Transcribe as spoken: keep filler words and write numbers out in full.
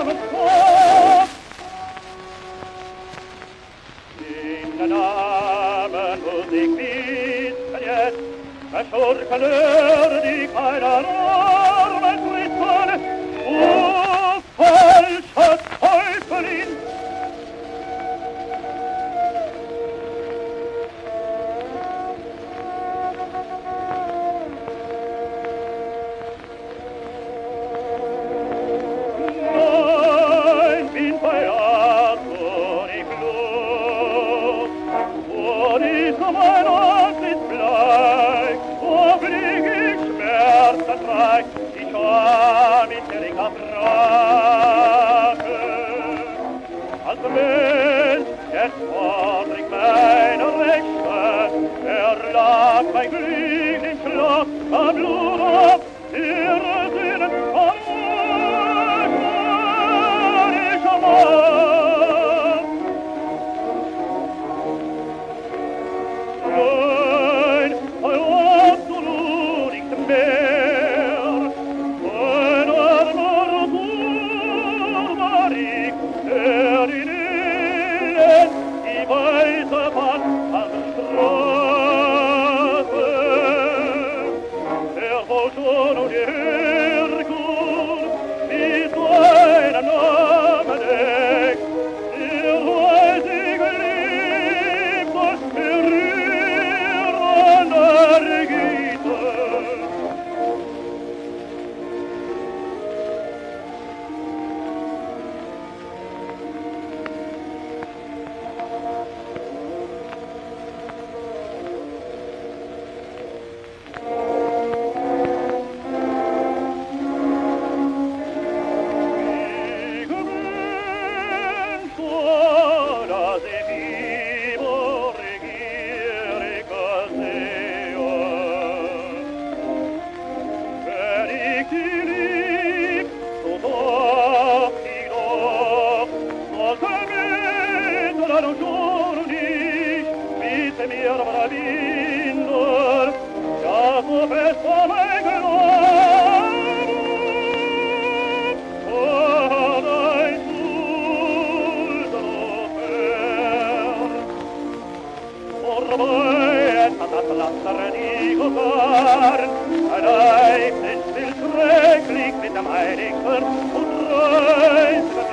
Schurkenör, die keiner Arme treten, o falsche Teufelin! Nein, bin bei Arthur nicht los, wo ist mein Antlitz bleich, wo blick ich schmerzensreich, ich war mit der Brache. Als Mensch, jetzt fordr ich meine Rechte, er lag mein Glück im Schloss am Blut, ihre Sinnen am Mit dem Heiligen und Reis